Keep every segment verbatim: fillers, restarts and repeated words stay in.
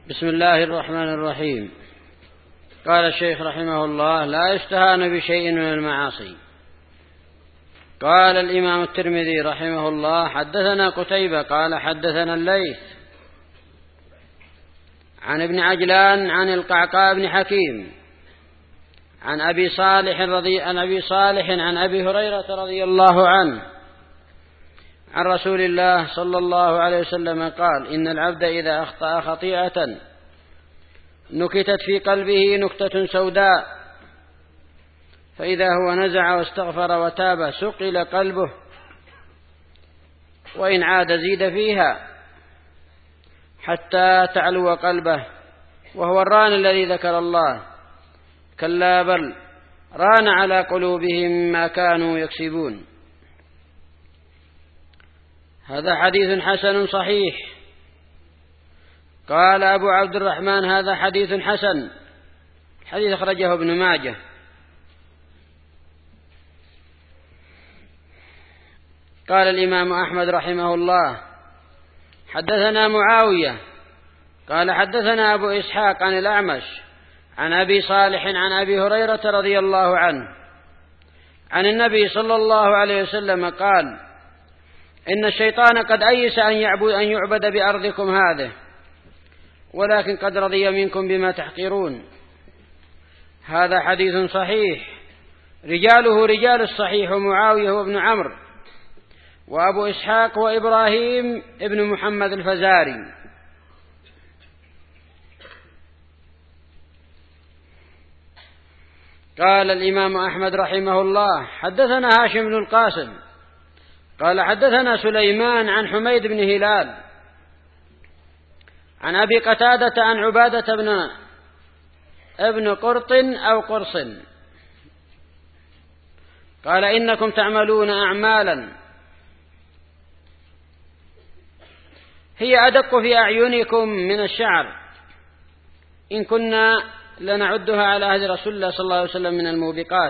بسم الله الرحمن الرحيم. قال الشيخ رحمه الله: لا يستهان بشيء من المعاصي. قال الإمام الترمذي رحمه الله: حدثنا قتيبة قال حدثنا الليث عن ابن عجلان عن القعقاع بن حكيم عن أبي صالح رضي عن أبي صالح عن أبي هريرة رضي الله عنه عن رسول الله صلى الله عليه وسلم قال: إن العبد إذا أخطأ خطيئة نكتت في قلبه نكتة سوداء فإذا هو نزع واستغفر وتاب سقل قلبه، وإن عاد زيد فيها حتى تعلو قلبه، وهو الران الذي ذكر الله. كلا بل ران على قلوبهم ما كانوا يكسبون. هذا حديث حسن صحيح. قال أبو عبد الرحمن: هذا حديث حسن. الحديث أخرجه ابن ماجه. قال الإمام أحمد رحمه الله: حدثنا معاوية قال حدثنا أبو إسحاق عن الأعمش عن أبي صالح عن أبي هريرة رضي الله عنه عن النبي صلى الله عليه وسلم قال: إن الشيطان قد أيس أن يعبد, أن يعبد بأرضكم هذه، ولكن قد رضي منكم بما تحقرون. هذا حديث صحيح، رجاله رجال الصحيح: معاوية وابن عمرو وأبو إسحاق وإبراهيم ابن محمد الفزاري. قال الإمام أحمد رحمه الله: حدثنا هاشم بن القاسم قال حدثنا سليمان عن حميد بن هلال عن أبي قتادة عن عبادة بن ابن قرط أو قرص قال: إنكم تعملون أعمالا هي أدق في أعينكم من الشعر، إن كنا لنعدها على عهد رسول الله صلى الله عليه وسلم من الموبقات.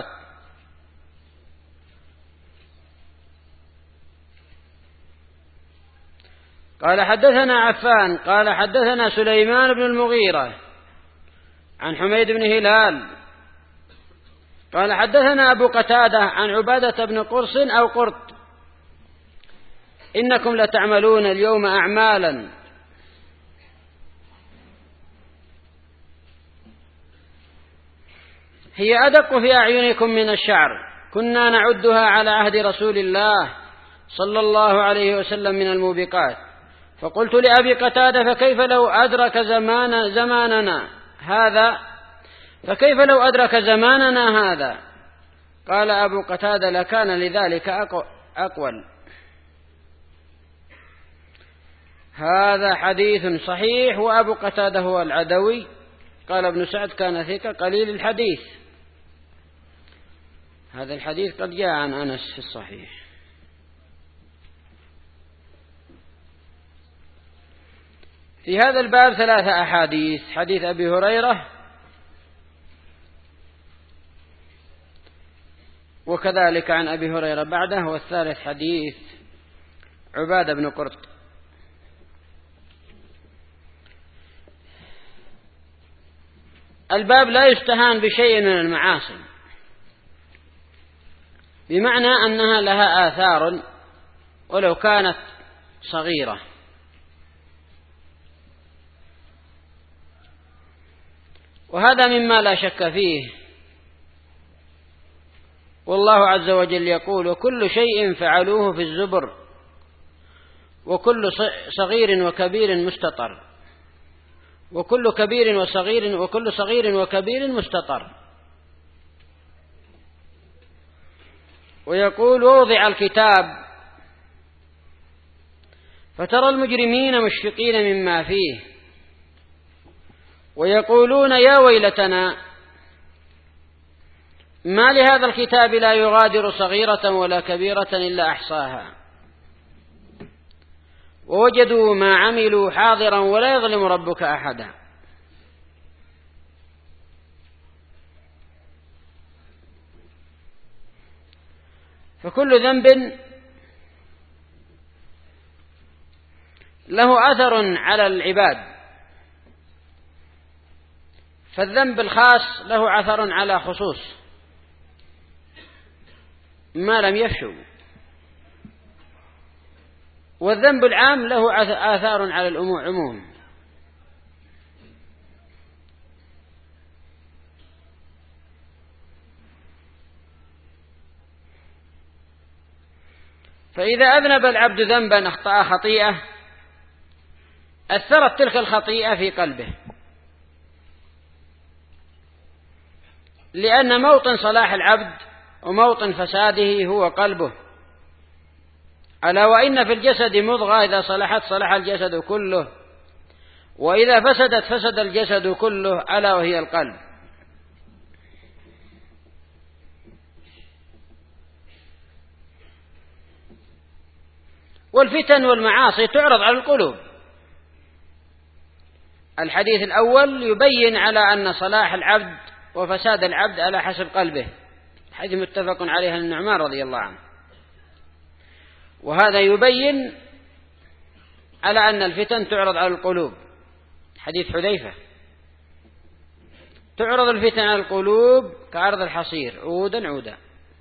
قال حدثنا عفان قال حدثنا سليمان بن المغيرة عن حميد بن هلال قال حدثنا أبو قتادة عن عبادة بن قرص أو قرط: إنكم لتعملون اليوم أعمالا هي أدق في أعينكم من الشعر، كنا نعدها على عهد رسول الله صلى الله عليه وسلم من الموبقات. فقلت لأبي قتادة: فكيف لو أدرك زمان زماننا هذا فكيف لو أدرك زماننا هذا؟ قال أبو قتادة: لكان لذلك أقول. هذا حديث صحيح. وأبو قتادة هو العدوي. قال ابن سعد: كان ثقة قليل الحديث. هذا الحديث قد جاء عن أنس في الصحيح. في هذا الباب ثلاثة أحاديث: حديث أبي هريرة، وكذلك عن أبي هريرة بعده، والثالث حديث عبادة بن قرط. الباب لا يستهان بشيء من المعاصي، بمعنى أنها لها آثار ولو كانت صغيرة. وهذا مما لا شك فيه. والله عز وجل يقول: وكل شيء فعلوه في الزبر وكل صغير وكبير مستطر وكل كبير وصغير وكل صغير وكبير مستطر. ويقول: ووضع الكتاب فترى المجرمين مشفقين مما فيه ويقولون: يا ويلتنا ما لهذا الكتاب لا يغادر صغيرة ولا كبيرة إلا أحصاها ووجدوا ما عملوا حاضرا ولا يظلم ربك أحدا. فكل ذنب له أثر على العباد، فالذنب الخاص له عثر على خصوص ما لم يفشو، والذنب العام له آثار على العموم. فإذا أذنب العبد ذنبا أخطأ خطيئة أثرت تلك الخطيئة في قلبه، لأن موطن صلاح العبد وموطن فساده هو قلبه. ألا وإن في الجسد مضغة إذا صلحت صلح الجسد كله، وإذا فسدت فسد الجسد كله، ألا وهي القلب. والفتن والمعاصي تعرض على القلوب. الحديث الأول يبين على أن صلاح العبد وفساد العبد على حسب قلبه، حديث متفق عليه عن النعمان رضي الله عنه. وهذا يبين على أن الفتن تعرض على القلوب، حديث حذيفة: تعرض الفتن على القلوب كعرض الحصير عودا عودا.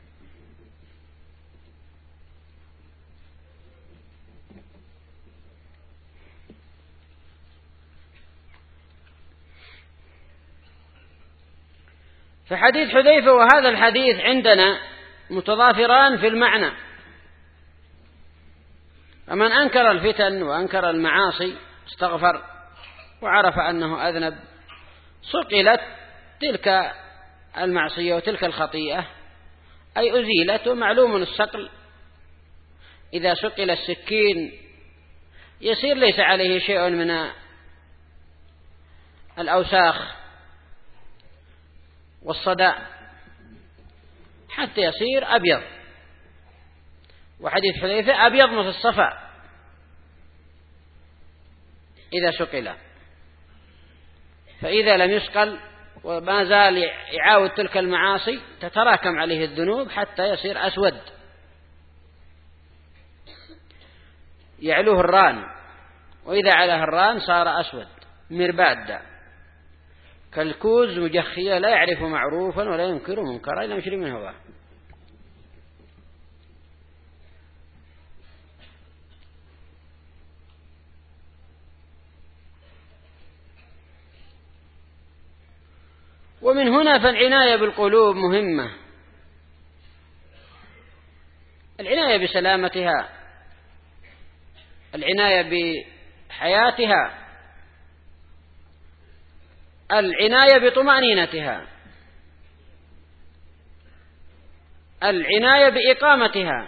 فحديث حذيفة وهذا الحديث عندنا متضافران في المعنى، فمن أنكر الفتن وأنكر المعاصي استغفر وعرف أنه أذنب، صقلت تلك المعصية وتلك الخطيئة، أي أزيلت. ومعلوم الصقل إذا سقل السكين يصير ليس عليه شيء من الأوساخ والصدأ حتى يصير أبيض. وحديث حذيفة: أبيض مثل الصفا إذا سقل. فإذا لم يسقل وما زال يعاود تلك المعاصي تتراكم عليه الذنوب حتى يصير أسود يعلوه الران، وإذا علاه الران صار أسود مربادا كالكوز مجخية لا يعرف معروفا ولا ينكر منكرا إلا مشري من هواه. ومن هنا فالعناية بالقلوب مهمة، العناية بسلامتها، العناية بحياتها، العناية بطمأنينتها، العناية بإقامتها.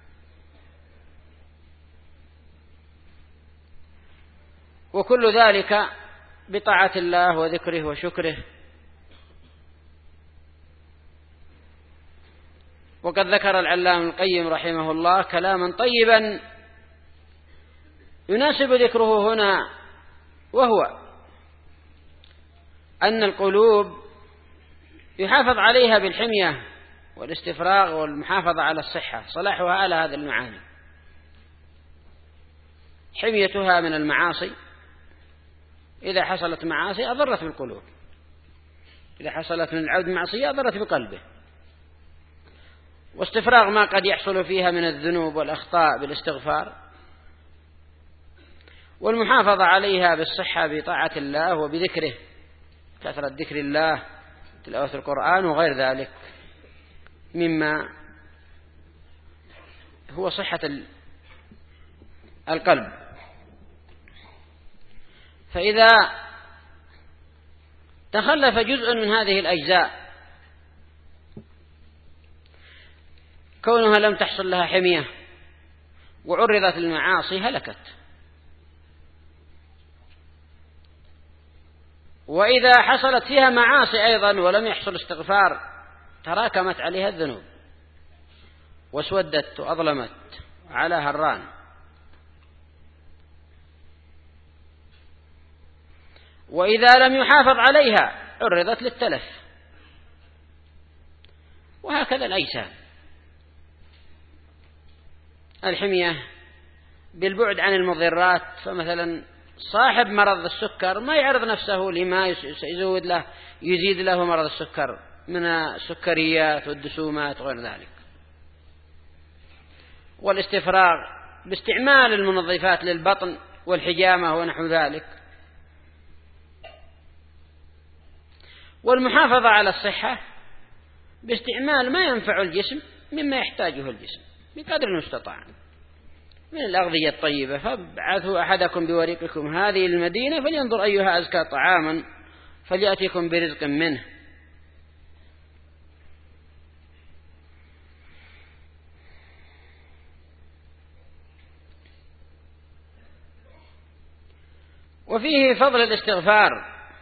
وكل ذلك بطاعة الله وذكره وشكره. وقد ذكر العلامة القيم رحمه الله كلاما طيبا يناسب ذكره هنا، وهو أن القلوب يحافظ عليها بالحمية والاستفراغ والمحافظة على الصحة، صلاحها على هذا المعاني: حميتها من المعاصي، إذا حصلت معاصي أضرت بالقلوب، إذا حصلت من العبد معصية أضرت بقلبه، واستفراغ ما قد يحصل فيها من الذنوب والأخطاء بالاستغفار، والمحافظة عليها بالصحة بطاعة الله وبذكره، كثرة ذكر الله، تلاوة القرآن وغير ذلك مما هو صحة القلب. فإذا تخلف جزء من هذه الأجزاء كونها لم تحصل لها حمية وعرضت للمعاصي هلكت. وإذا حصلت فيها معاصي أيضا ولم يحصل استغفار تراكمت عليها الذنوب واسودت وأظلمت على هران. وإذا لم يحافظ عليها عرضت للتلف. وهكذا الأجسام، الحمية بالبعد عن المضرات، فمثلا صاحب مرض السكر ما يعرض نفسه لما يزود له يزيد له مرض السكر من السكريات والدسومات وغير ذلك. والاستفراغ باستعمال المنظفات للبطن والحجامة ونحو ذلك. والمحافظة على الصحة باستعمال ما ينفع الجسم مما يحتاجه الجسم بقدر المستطاع من الأغذية الطيبة. فابعثوا أحدكم بوريقكم هذه المدينة فلينظر أيها أزكى طعاما فليأتيكم برزق منه. وفيه فضل الاستغفار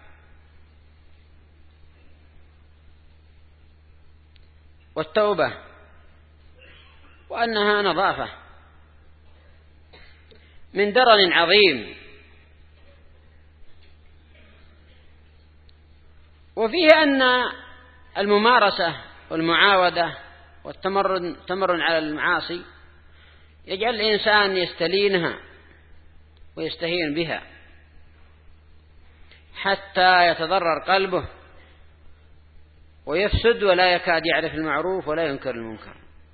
والتوبة وأنها نظافة من درن عظيم. وفيه أن الممارسة والمعاودة والتمرن على المعاصي يجعل الإنسان يستلينها ويستهين بها حتى يتضرر قلبه ويفسد ولا يكاد يعرف المعروف ولا ينكر المنكر.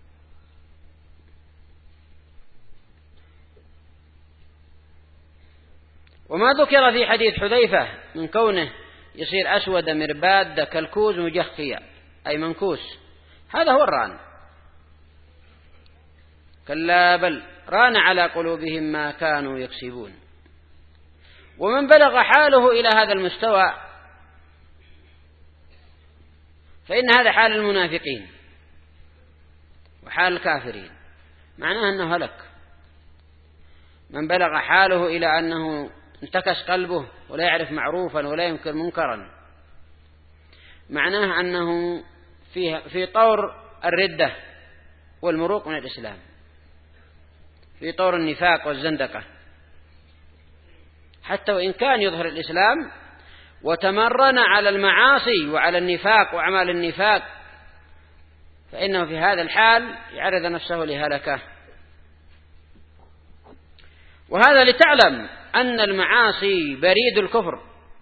وما ذكر في حديث حذيفة من كونه يصير أسود مرباد كالكوز مجخيا أي منكوس، هذا هو الران. كلا بل ران على قلوبهم ما كانوا يكسبون. ومن بلغ حاله إلى هذا المستوى فإن هذا حال المنافقين وحال الكافرين، معناه أنه هلك. من بلغ حاله إلى أنه انتكس قلبه ولا يعرف معروفا ولا ينكر منكرا، معناه أنه في في طور الردة والمروق من الإسلام، في طور النفاق والزندقة، حتى وإن كان يظهر الإسلام وتمرن على المعاصي وعلى النفاق وأعمال النفاق، فإنه في هذا الحال يعرض نفسه لهلكة. وهذا لتعلم أن المعاصي بريد الكفر،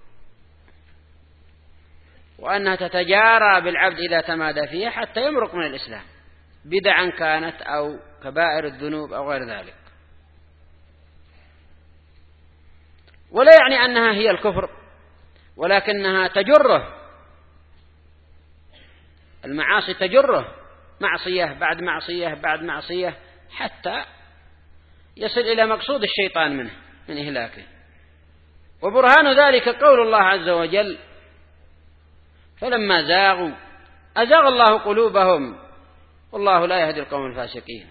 وأنها تتجارى بالعبد إذا تمادى فيها حتى يمرق من الإسلام، بدعا كانت أو كبائر الذنوب أو غير ذلك. ولا يعني أنها هي الكفر، ولكنها تجره، المعاصي تجره معصية بعد معصية بعد معصية حتى يصل إلى مقصود الشيطان منه من إهلاكه. وبرهان ذلك قول الله عز وجل: فلما زاغوا أزاغ الله قلوبهم والله لا يهدي القوم الفاسقين.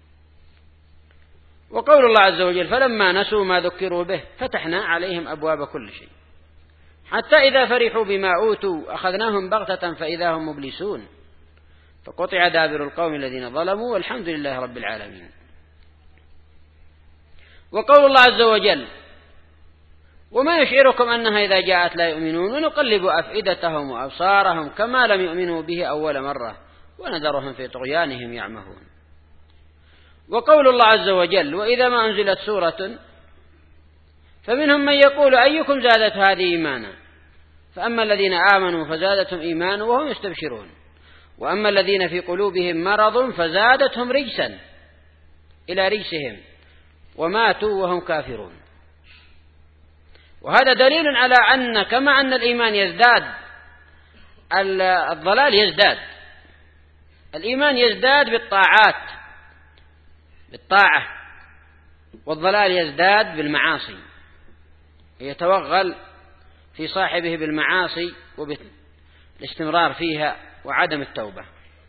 وقول الله عز وجل: فلما نسوا ما ذكروا به فتحنا عليهم أبواب كل شيء حتى إذا فرحوا بما أوتوا أخذناهم بغتة فإذا هم مبلسون فقطع دابر القوم الذين ظلموا والحمد لله رب العالمين. وقول الله عز وجل: وما يشعركم أنها إذا جاءت لا يؤمنون ونقلب أفئدتهم وأبصارهم كما لم يؤمنوا به أول مرة ونذرهم في طغيانهم يعمهون. وقول الله عز وجل: وإذا ما أنزلت سورة فمنهم من يقول أيكم زادت هذه إيمانا فأما الذين آمنوا فزادتهم إيمانا وهم يستبشرون وأما الذين في قلوبهم مرض فزادتهم رجسا إلى رجسهم وماتوا وهم كافرون. وهذا دليل على أن كما أن الإيمان يزداد الضلال يزداد، الإيمان يزداد بالطاعات بالطاعة، والضلال يزداد بالمعاصي، يتوغل في صاحبه بالمعاصي وبالاستمرار فيها وعدم التوبة.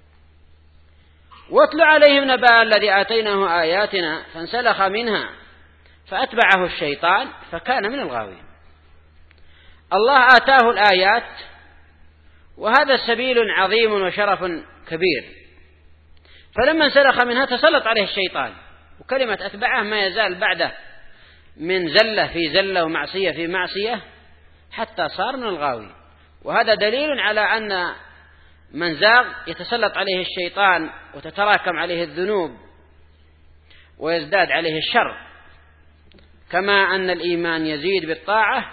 واتل عليهم نبأ الذي آتيناه آياتنا فانسلخ منها فأتبعه الشيطان فكان من الغاوين. الله آتاه الآيات، وهذا سبيل عظيم وشرف كبير، فلما انسلخ منها تسلط عليه الشيطان، وكلمة أتبعه ما يزال بعده من زلة في زلة ومعصية في معصية حتى صار من الغاوين. وهذا دليل على أن من زاغ يتسلط عليه الشيطان وتتراكم عليه الذنوب ويزداد عليه الشر كما أن الإيمان يزيد بالطاعة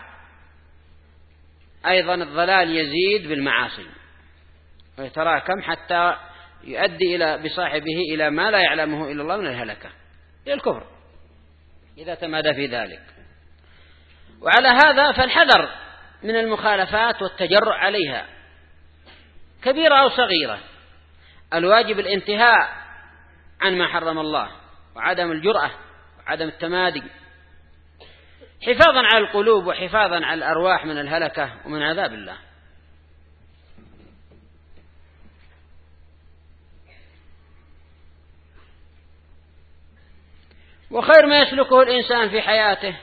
أيضا الضلال يزيد بالمعاصي ويتراكم حتى يؤدي إلى بصاحبه إلى ما لا يعلمه إلا الله من الهلكة إلى الكفر إذا تمادى في ذلك. وعلى هذا فالحذر من المخالفات والتجرؤ عليها كبيرة أو صغيرة. الواجب الانتهاء عن ما حرم الله وعدم الجرأة وعدم التمادي حفاظا على القلوب وحفاظا على الأرواح من الهلكة ومن عذاب الله. وخير ما يسلكه الإنسان في حياته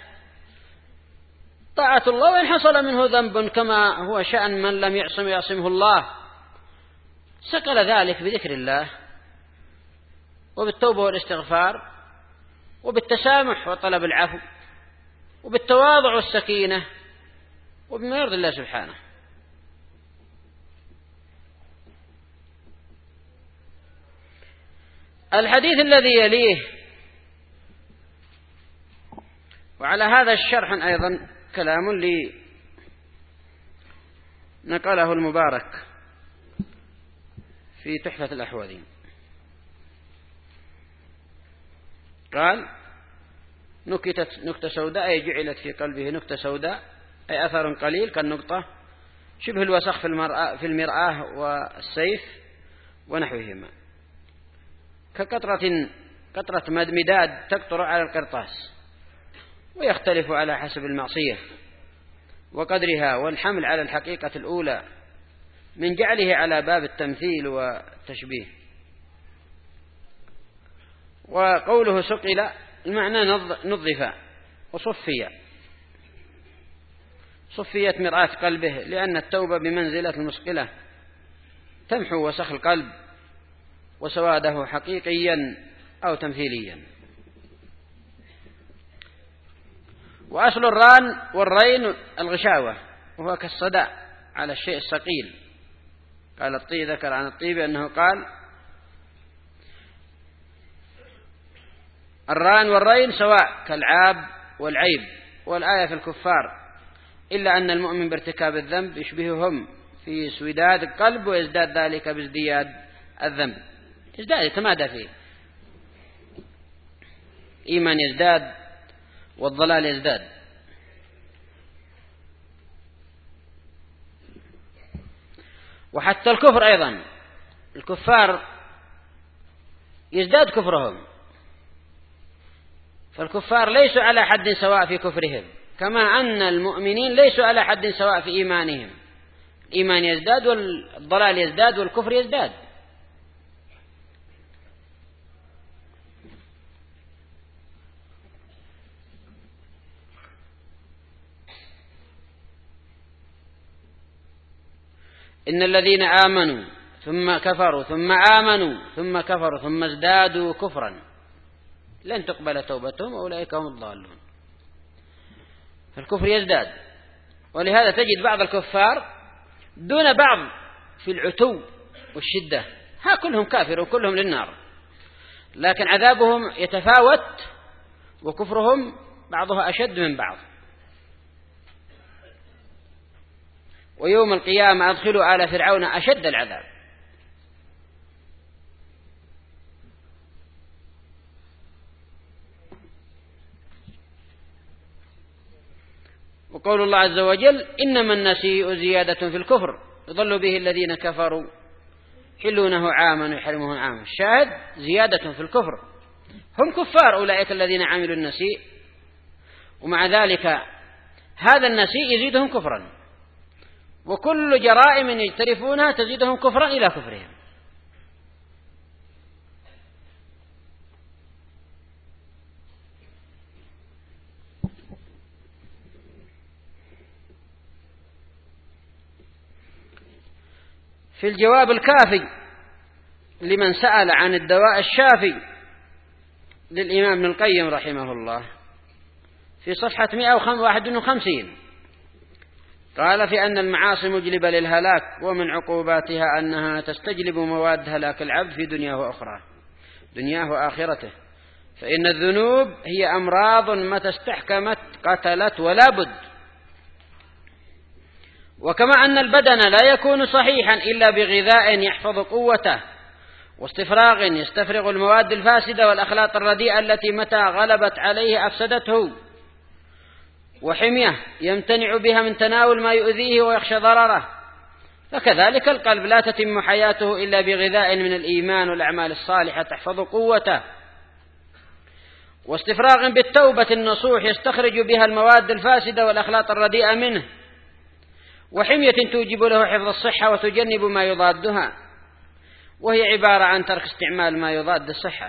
طاعة الله، وإن حصل منه ذنب كما هو شأن من لم يعصم يعصمه الله سكل ذلك بذكر الله وبالتوبة والاستغفار وبالتسامح وطلب العفو وبالتواضع والسكينة وبما يرضي الله سبحانه. الحديث الذي يليه وعلى هذا الشرح أيضا كلام لي نقله المبارك في تحفة الأحوذي قال: نكتت نكتة سوداء أي جعلت في قلبه نكتة سوداء أي أثر قليل كالنقطة شبه الوسخ في المرآة, في المرآة والسيف ونحوهما كقطرة قطرة مداد تقطر على القرطاس، ويختلف على حسب المعصية وقدرها والحمل على الحقيقة الأولى من جعله على باب التمثيل والتشبيه. وقوله سقل المعنى نظف وصفية صفيت مرآة قلبه، لأن التوبة بمنزلة المسقلة تمحو وسخ القلب وسواده حقيقيا أو تمثيليا. وأصل الران والرين الغشاوة وهو كالصدى على الشيء الثقيل. قال الطيب ذكر عن الطيب أنه قال: الران والرين سواء كالعاب والعيب، والآية في الكفار، إلا أن المؤمن بارتكاب الذنب يشبههم في سوداد القلب ويزداد ذلك بازدياد الذنب، يزداد يتمادى فيه، إيمان يزداد والضلال يزداد. وحتى الكفر أيضا، الكفار يزداد كفرهم، فالكفار ليسوا على حد سواء في كفرهم، كما أن المؤمنين ليسوا على حد سواء في إيمانهم، الإيمان يزداد والضلال يزداد والكفر يزداد. إن الذين آمنوا ثم كفروا ثم آمنوا ثم كفروا ثم ازدادوا كفرا لن تقبل توبتهم أولئك هم الضالون. فالكفر يزداد، ولهذا تجد بعض الكفار دون بعض في العتو والشدة، ها كلهم كافر وكلهم للنار، لكن عذابهم يتفاوت وكفرهم بعضها أشد من بعض. ويوم القيامة أدخلوا آل فرعون أشد العذاب. وقول الله عز وجل: إنما النسيء زيادة في الكفر يضل به الذين كفروا يحلونه عاما ويحرمونه عاما. الشاهد زيادة في الكفر، هم كفار أولئك الذين عملوا النسيء، ومع ذلك هذا النسيء يزيدهم كفرا، وكل جرائم يجترفونها تزيدهم كفرا إلى كفرهم. في الجواب الكافي لمن سأل عن الدواء الشافي للإمام ابن القيم رحمه الله في صفحة مئة وواحد وخمسين قال: في أن المعاصي مجلبة للهلاك، ومن عقوباتها أنها تستجلب مواد هلاك العبد في دنياه وأخرى دنياه وآخرته، فإن الذنوب هي أمراض متى استحكمت قتلت ولا بد. وكما أن البدن لا يكون صحيحا إلا بغذاء يحفظ قوته واستفراغ يستفرغ المواد الفاسدة والأخلاط الرديئة التي متى غلبت عليه أفسدته، وحمية يمتنع بها من تناول ما يؤذيه ويخشى ضرره، فكذلك القلب لا تتم حياته إلا بغذاء من الإيمان والأعمال الصالحة تحفظ قوته، واستفراغ بالتوبة النصوح يستخرج بها المواد الفاسدة والأخلاط الرديئة منه، وحمية توجب له حفظ الصحة وتجنب ما يضادها، وهي عبارة عن ترك استعمال ما يضاد الصحة.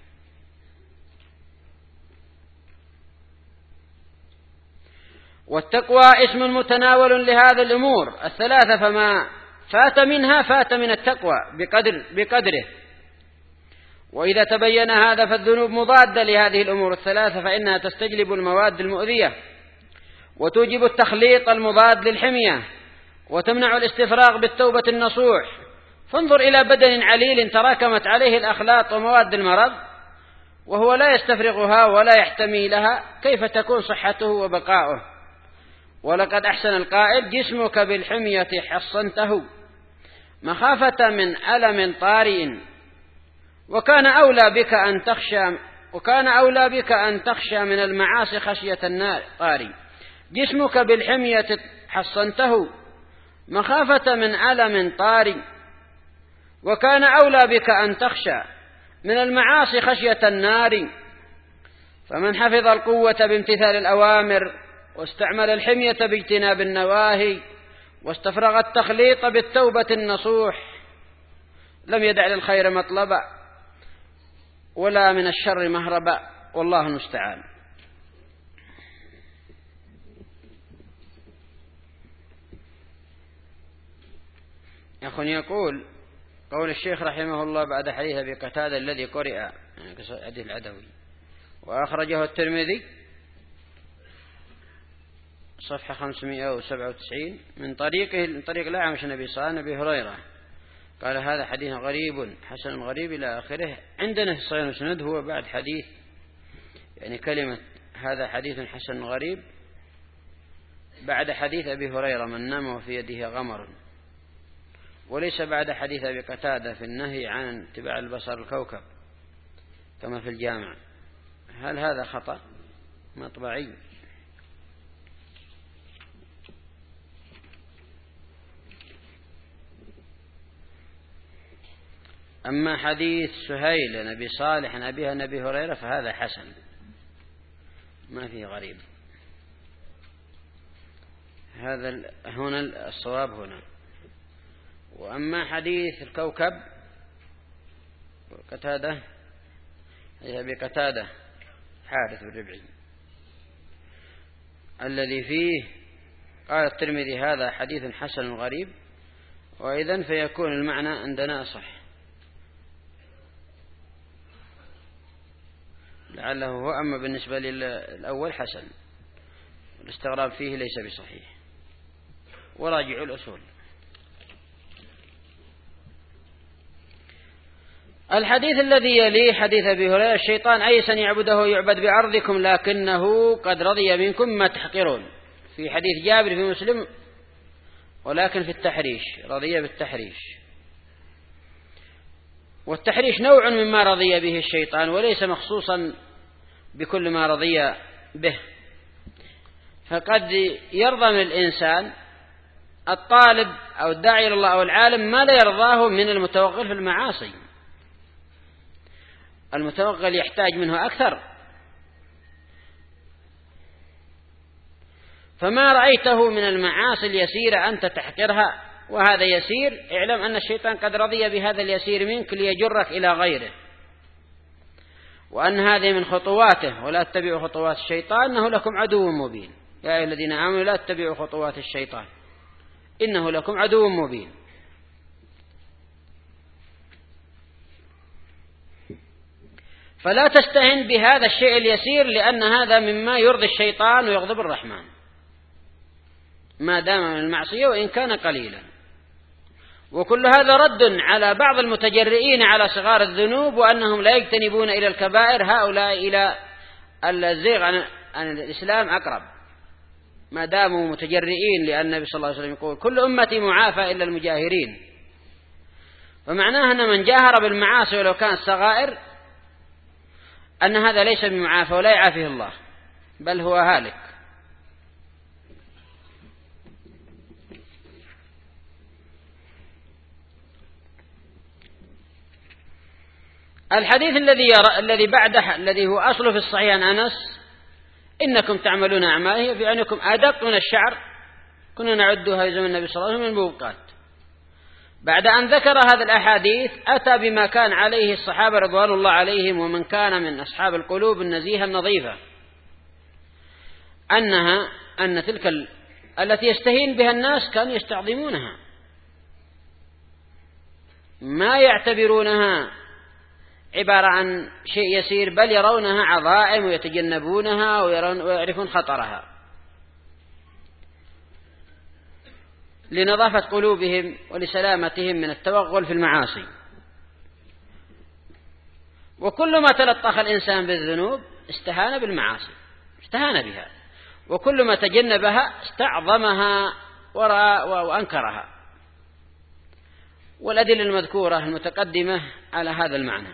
والتقوى اسم متناول لهذه الأمور الثلاثة، فما فات منها فات من التقوى بقدر بقدره. وإذا تبين هذا فالذنوب مضادة لهذه الأمور الثلاثة، فإنها تستجلب المواد المؤذية وتوجب التخليط المضاد للحمية وتمنع الاستفراغ بالتوبة النصوح. فانظر إلى بدن عليل تراكمت عليه الأخلاط ومواد المرض وهو لا يستفرغها ولا يحتمي لها، كيف تكون صحته وبقاؤه؟ ولقد أحسن القائل: جسمك بالحمية حصنته مخافة من ألم طارئ، وكان أولى بك أن تخشى وكان أولى بك أن تخشى من المعاصي خشية النار طارئ. جسمك بالحمية حصنته مخافة من ألم طارئ، وكان أولى بك أن تخشى من المعاصي خشية النار. فمن حفظ القوة بامتثال الأوامر واستعمل الحمية باجتناب النواهي واستفرغ التخليط بالتوبة النصوح لم يدع للخير مطلبا ولا من الشر مهربا، والله المستعان. أخ يقول: قول الشيخ رحمه الله بعد حديث أبي قتادة الذي قرئ يعني حديث العدوي وأخرجه الترمذي صفحة خمسمائة وسبعة وتسعين من طريقه من طريق الأعمش عن أبي صالح أبي هريرة قال: هذا حديث غريب حسن غريب إلى آخره. عندنا في الصحيح المسند هو بعد حديث يعني كلمة هذا حديث حسن غريب بعد حديث أبي هريرة من نام وفي يده غمر، وليس بعد حديث أبي قتادة في النهي عن اتباع البصر الكوكب كما في الجامع. هل هذا خطأ مطبعي؟ أما حديث سهيل نبي صالح نبيها نبي هريرة فهذا حسن ما فيه غريب. هذا هنا الصواب هنا. وأما حديث الكوكب قتادة أبي قتادة حارث الربعي الذي فيه قال الترمذي: هذا حديث حسن غريب، وإذن فيكون المعنى عندنا صح، لعله هو. أما بالنسبة للأول حسن، الاستغراب فيه ليس بصحيح، وراجعوا الأصول. الحديث الذي يليه حديث أبي هريرة: الشيطان أيسا يعبده يعبد بأرضكم لكنه قد رضي منكم ما تحقرون. في حديث جابر في مسلم ولكن في التحريش، رضي بالتحريش. والتحريش نوع مما رضي به الشيطان وليس مخصوصا بكل ما رضي به. فقد يرضى من الإنسان الطالب أو الداعي إلى الله أو العالم ما لا يرضاه من المتوغل في المعاصي. المتوغل يحتاج منه أكثر، فما رأيته من المعاصي اليسيرة أنت تحقرها وهذا يسير، اعلم أن الشيطان قد رضي بهذا اليسير منك ليجرك إلى غيره، وأن هذه من خطواته. ولا تتبعوا خطوات الشيطان إنه لكم عدو مبين. يا أيها الذين آمنوا لا تتبعوا خطوات الشيطان إنه لكم عدو مبين. فلا تستهن بهذا الشيء اليسير، لأن هذا مما يرضي الشيطان ويغضب الرحمن ما دام من المعصية وإن كان قليلا. وكل هذا رد على بعض المتجرئين على صغار الذنوب وأنهم لا يجتنبون إلى الكبائر، هؤلاء إلى الزيغ عن الإسلام أقرب ما داموا متجرئين، لأن النبي صلى الله عليه وسلم يقول كل أمتي معافى إلا المجاهرين، ومعناه أن من جاهر بالمعاصي ولو كانت صغائر أن هذا ليس بمعافى ولا يعافيه الله، بل هو هالك. الحديث الذي يرى الذي بعده الذي هو أصله في الصحيح عن أنس: إنكم تعملون أعمال هي في عينكم أدق من الشعر كنا نعدها في زمن النبي صلى الله عليه وسلم من الموبقات. بعد أن ذكر هذه الأحاديث أتى بما كان عليه الصحابة رضوان الله عليهم ومن كان من أصحاب القلوب النزيهة النظيفة، أنها أن تلك التي يستهين بها الناس كانوا يستعظمونها، ما يعتبرونها عبارة عن شيء يسير، بل يرونها عظائم ويتجنبونها ويعرفون خطرها لنظافة قلوبهم ولسلامتهم من التوغل في المعاصي. وكل ما تلطخ الإنسان بالذنوب استهان بالمعاصي، استهان بها، وكل ما تجنبها استعظمها وأنكرها، والأدلة المذكورة المتقدمة على هذا المعنى.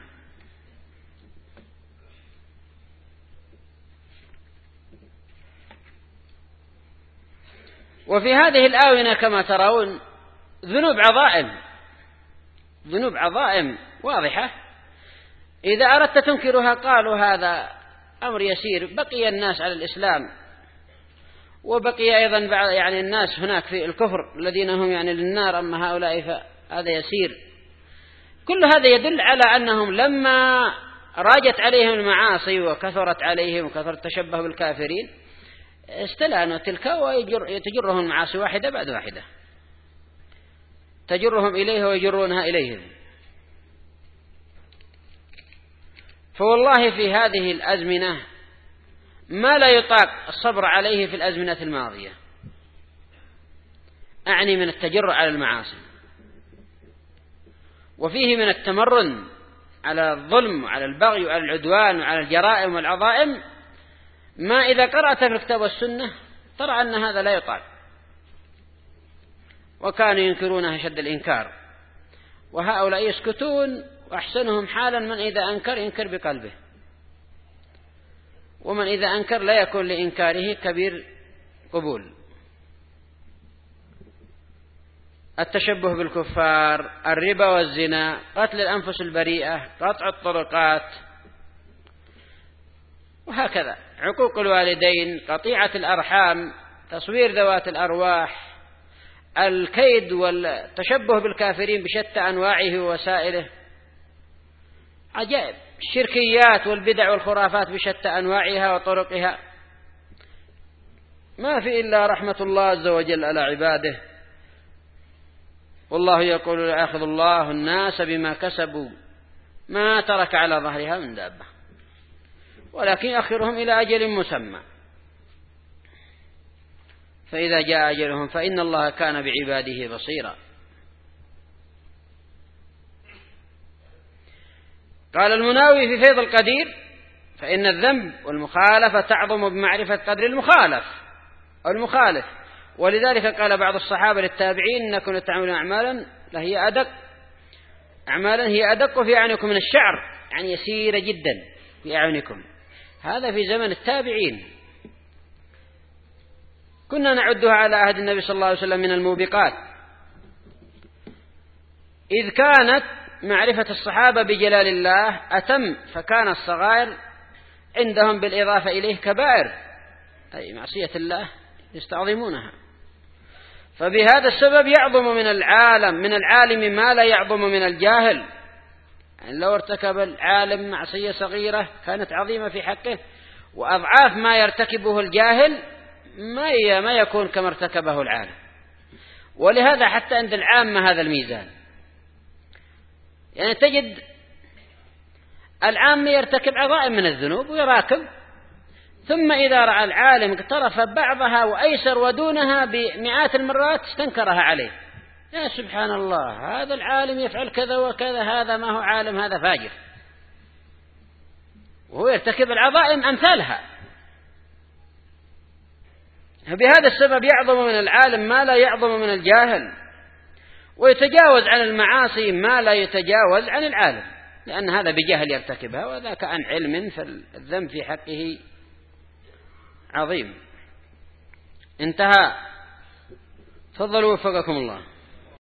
وفي هذه الآونة كما ترون ذنوب عظائم، ذنوب عظائم واضحة، إذا أردت تنكرها قالوا هذا أمر يسير، بقي الناس على الإسلام، وبقي أيضا يعني الناس هناك في الكفر الذين هم يعني للنار، أما هؤلاء فهذا يسير. كل هذا يدل على أنهم لما راجت عليهم المعاصي وكثرت عليهم وكثر التشبه بالكافرين استلانوا تلك ويتجرهم المعاصي واحدة بعد واحدة، تجرهم إليه ويجرونها إليهم. فوالله في هذه الأزمنة ما لا يطاق الصبر عليه في الأزمنة الماضية، أعني من التجرع على المعاصي، وفيه من التمرن على الظلم وعلى البغي وعلى العدوان وعلى الجرائم والعظائم ما إذا قرأت في الكتاب والسنة ترى أن هذا لا يطاق، وكانوا ينكرونه شد الإنكار، وهؤلاء يسكتون، وأحسنهم حالا من إذا أنكر ينكر بقلبه، ومن إذا أنكر لا يكون لإنكاره كبير قبول. التشبه بالكفار، الربا والزنا، قتل الأنفس البريئة، قطع الطرقات، وهكذا عقوق الوالدين، قطيعة الأرحام، تصوير ذوات الأرواح، الكيد والتشبه بالكافرين بشتى أنواعه ووسائله، عجائب، الشركيات والبدع والخرافات بشتى أنواعها وطرقها، ما في إلا رحمة الله عز وجل على عباده. والله يقول يأخذ الله الناس بما كسبوا ما ترك على ظهرها من دابة ولكن يأخرهم إلى أجل مسمى، فإذا جاء أجلهم فإن الله كان بعباده بصيرا. قال المناوي في فيض القدير: فإن الذنب والمخالفة تعظم بمعرفة قدر المخالف أو المخالف، ولذلك قال بعض الصحابة للتابعين: إنكم تعملون أعمالا هي أدق أعمالا هي أدق في أعينكم من الشعر، يعني يسيرة جدا في أعينكم. هذا في زمن التابعين، كنا نعدها على عهد النبي صلى الله عليه وسلم من الموبقات، إذ كانت معرفة الصحابة بجلال الله أتم، فكان الصغائر عندهم بالإضافة إليه كبائر، أي معصية الله يستعظمونها. فبهذا السبب يعظم من العالم من العالم ما لا يعظم من الجاهل، يعني لو ارتكب العالم معصية صغيرة كانت عظيمة في حقه، وأضعاف ما يرتكبه الجاهل ما ما يكون كما ارتكبه العالم. ولهذا حتى عند العامة هذا الميزان، يعني تجد العام يرتكب عظائم من الذنوب ويراكم، ثم إذا رأى العالم اقترف بعضها وأيسر ودونها بمئات المرات استنكرها عليه يا سبحان الله، هذا العالم يفعل كذا وكذا، هذا ما هو عالم، هذا فاجر، وهو يرتكب العظائم أمثالها. بهذا السبب يعظم من العالم ما لا يعظم من الجاهل، ويتجاوز عن المعاصي ما لا يتجاوز عن العالم، لأن هذا بجهل يرتكبها، وذاك عن علم، فالذنب في حقه عظيم. انتهى. تفضلوا وفقكم الله.